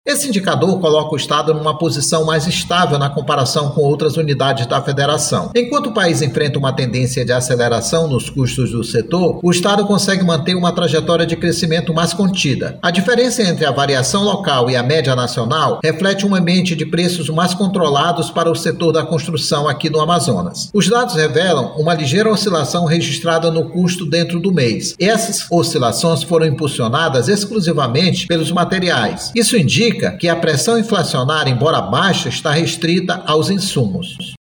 Esse indicador coloca o Estado numa posição mais estável na comparação com outras unidades da Federação. Enquanto o país enfrenta uma tendência de aceleração nos custos do setor, o Estado consegue manter uma trajetória de crescimento mais contida. A diferença entre a variação local e a média nacional reflete um ambiente de preços mais controlados para o setor da construção aqui no Amazonas. Os dados revelam uma ligeira oscilação registrada no custo dentro do mês. Essas oscilações foram impulsionadas exclusivamente pelos materiais. Isso indica que a pressão inflacionária, embora baixa, está restrita aos insumos.